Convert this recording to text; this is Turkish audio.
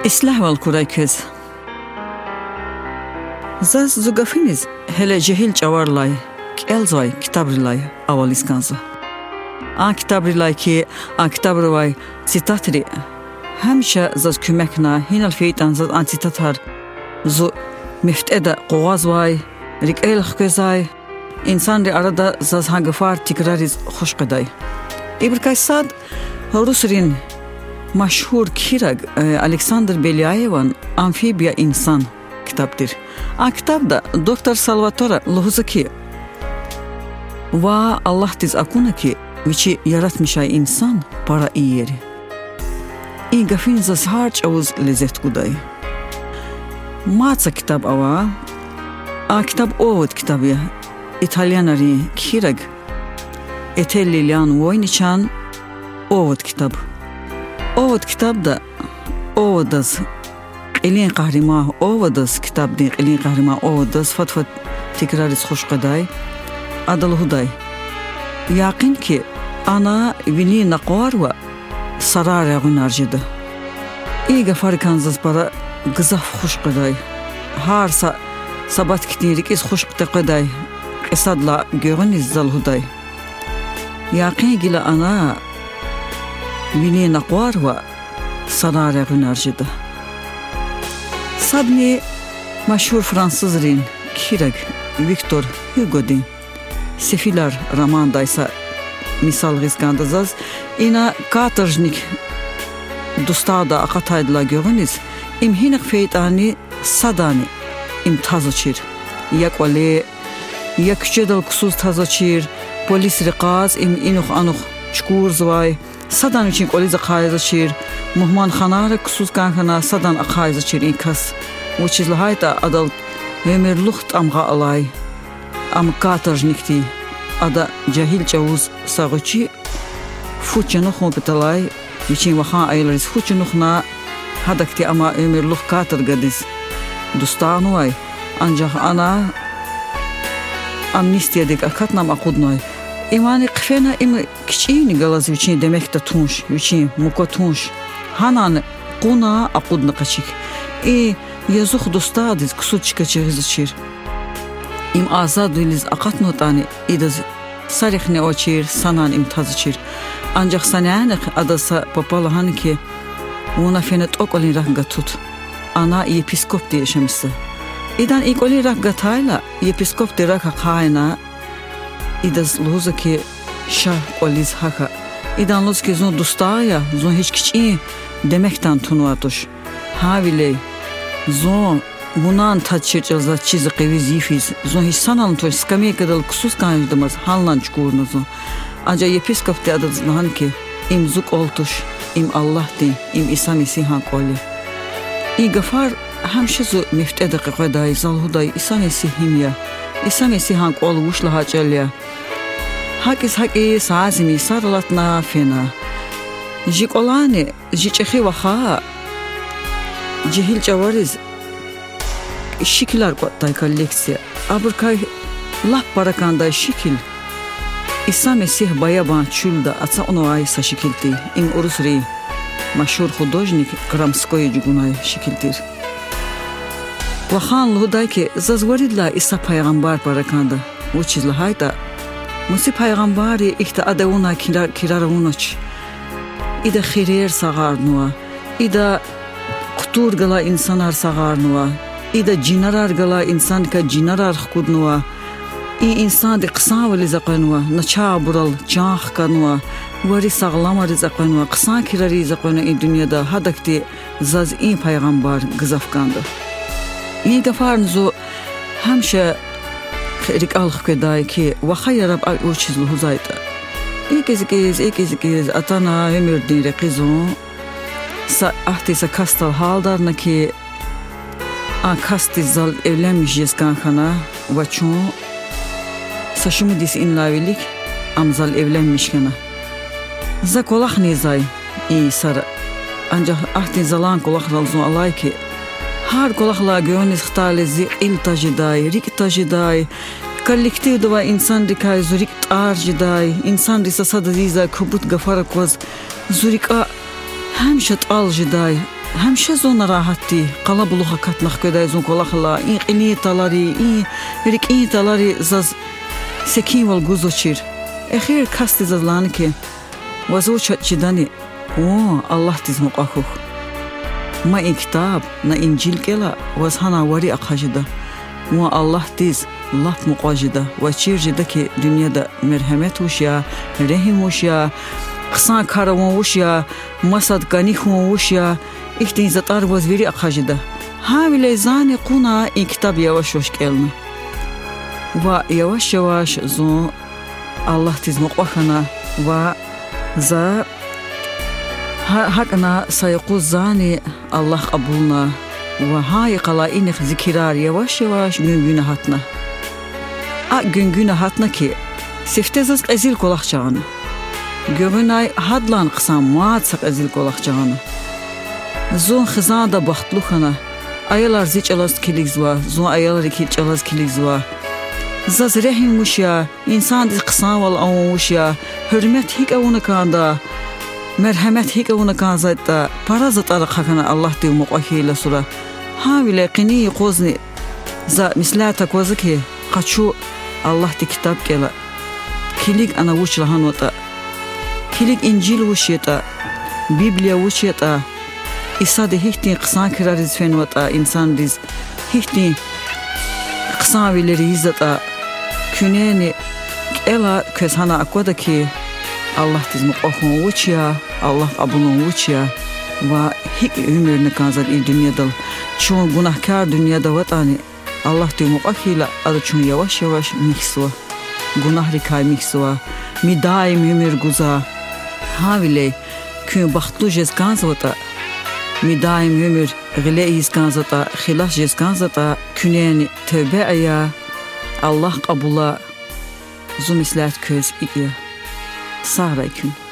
Islah Kurayköz. Zaz zugafiniz hele cehil çavarlay, elzvay kitabrilay avaliskanza. Kitabrilay ki kitabrilay citatri hemşe zaz kümekna hinal feytan zaz citatar zu mifteda qoğazvay rik elxközay insan ri arada zaz hangafar tikrariz hoşqaday. İbrkaysad Rusrin مشهور کیرگ الکساندر بیلیایوان امفیبیا انسان کتاب دیر. کتاب دا دکتر سالواتورا لحظه و الله تیز اکونه کی ویچی یارت میشای انسان پارا ایری. این گفین زز هرچ اوز لذت کودای. ماچا کتاب آوا کتاب اوود کتابیه ایتالیاناری کیرگ ایتالیان وینچان اوود کتاب. اوود کتاب دا اوداز قلین قهرما اوداز کتاب دی قلین قهرما اوداز فت تکراریز خوش قدای عدل هدای یقین که انا وینی نقوار و سرار غنارجده ایگه فرکانزاز برا گزاف خوش قدای هر سبات کتیریک از خوش قدای قصد لا گیرونیز زل هدای یقین گیلا انا وینی نقوار و سرار غنارجده صدمی مشهور فرانسوز رین کیرگ ویکتور هیگو دی سفیلار رمان دایسا مثال غیزگاندازاز اینا کاترجنیک دوستادا اقاتایدلا گوغنیز ام هینق فیتانی صدانی ام تازو چیر یک ولی یک جدل کسوز تازو چیر پولیس رقاز ام اینوخ آنوخ چکور زوای صدان için قلیز قایز چیر مهمان خانار کسوز کانخنا صدان قایز چیر این کس و چیزلهای تا ادل ومر لخت امغا علای ام کاترجنیکتی ادا جاهیل چاوز ساغوچی فوچنو خو بتلای وچین وخان ایلریز فوچنو خنا هدکتی اما ومر لخت کاتر گدیز دوستانوای ancak ana amnistiya dik akatnam aqudnoy İmani qfena im kiçini galaz üçün demek de tunş üçün muko tunş hanan quna aqudna qaçik yazıq dostadiz kusuçka çığızçir im azad diliz aqatnotani idaz sarixne oçir sanan im tazçir ancak sananıq adasa papalahan ki ona fenet okolin raqgatut ana episkop deşemisi idan ikolin raqgatayla episkop derak qayna idaz loza ki şah oliz haka idan loz ki zon dostaya zon hiç kiçi demekten tunuatuş havile zon bunan taçırcılza çizi qeviz yifiz zon hiç sanalın toş skameyka kusus kanjdımaz hallan çukurna zon ancak episkop de adazlahan ki im zuk oltuş im Allah din im İsa Mesih'an koli i gafar همشه زو مفتد قدای زالهدای İsa Mesih'im ya İsa Mesih'an kolu vuşla haçalya حقی سازمی سرلاتنا فینا جیکولانی جیچخی وخا جهیل جوارز شکلار قطعی کالکسیا ابرکای لپ پرکانده شکل İsa Mesih bayabان چولده اصلا اونو آیسا شکل دی این اروس ری مشهور خودوژنیک کرامسکوی جگونای شکل دیر وخان لودای که زازوریدلا İsa پیغمبر پرکانده و چیز لهای دا Musi peygambari ihta adavuna kirarunoç. İda xeyrer sağarnuva. İda qutur gala insanar sağarnuva. İda cinarar gala insan ka cinarar xudnuva. İ insan de qısavali zaqanuva. Naça bural çax kanwa. Wari sağlamari zaqanuva. Qısan kirari zaqanu in dünyada hadakti zaz in peygamber gızafkandı. İ gafarnzo hemşe خیرک آلخ کدای که وخای رب آل چیز له زایت. ایکیز اتانا همیردی رقیزون سا احتی سا کاستال حال دار نکی کاستی زال evlenmiş kankhana و چون سشمی دیس این لاویلیک ام زال evlenmiş kana. ز کلاخ نیزای ای سر ancak ahti zalan kolak ralzun alay ki هر کلاخلا گونیز خطالی زی التجدای ریک تجدای کالکتیو دوا انسان ریکای زوریک تارجدای انسان ریسا ساده دیزا کبوت گفارک وز زوریکا همشت آل جدای همشه زون راحتی قلا بلوخ کتنخ کدای زون کلاخلا این قنی تلاری این ریک این تلاری زز سکین ول گوزو چیر اخیر کاستی زلان که وزو چدانی او الله تیز مقاخو ما این کتاب نا انجیل کلا وزهانا وری اقاجده و الله تیز لط مقاجده و چیر جده که دنیا دا مرحمت وشیا رحم وشیا قصان کارون وشیا مسد گنیخون وشیا احتین زتار وزویری اقاجده هاویل زان قونا این کتاب یواش وش کلنا و یواش یواش زون الله تیز مقاخنا و زا حقنا سيقول زاني الله قبولنا وهاي قلائنك ذكرار يواش يواش gün hatna gün hatna ki siftezas qazil qolaqçağını gömünay hadlan qısam muatsak azil qolaqçağını zon xizada baxtluxana ayalar ziçalas kiligzwa zon ayalar ki çalas kiligzwa zaz rehim muşya insan diz qısam wal awmuşya hürmet hik avuna kanda merhamet hik avuna kanzayta parazat arqakana Allah diyor muqahila sura havile qini qozni za mislata kozki qachu Allah di kitab kela kilik ana wuchlahan wata kilik injil wusheta biblia wusheta isa de hihtin qsan kirariz fen wata insan diz hihtin qsan vileri izata küneni ela közhana akoda ki Allah diz muqahun wuchya Allah abunun wuchya va hik ömrünü kanzat il dünyada çoğun günahkar dünyada vatani Allah diyor muqahila adı çoğun yavaş yavaş mihsua günah rikay mihsua mi daim ömür guza havile kün baxtlu jes kanzata mi daim ömür gıleyiz kanzata xilas jes kanzata küneni tövbe aya Allah qabula zumislat köz iya sağray kün